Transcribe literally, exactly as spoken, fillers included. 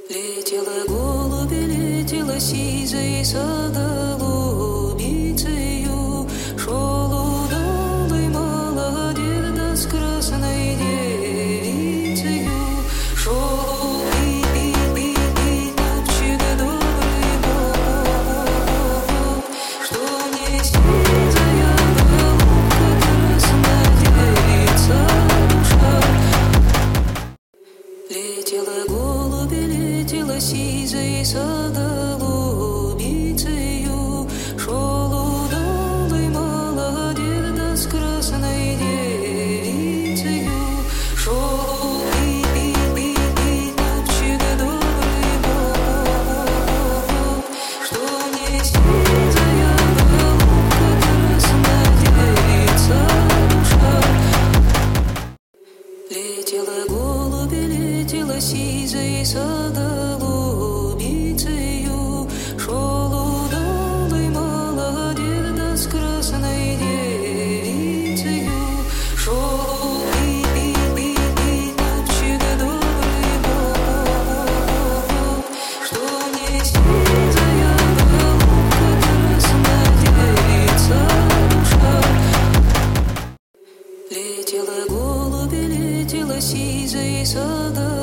Летела голуби, летела сизой за голубицею, шел удалый молодец да с красной девицею, шел пи-пи-пи-пи, топчик добрый бог, что не сизая голубка, красная девица душа. Летела голуби, летела сизой за голубицею, шел удалый молодец да с красной девицею, шел пи-пи-пи-пи, топчик добрый бог, что не сизая голубка, красная девица душа. Летела голуби, летела сизой за голубицею, шел удалый молодец да с красной девицею, шел пи-пи-пи-пи, топчик добрый бог, что не сизая голубка, красная девица душа. Летела голуби, летела сизой за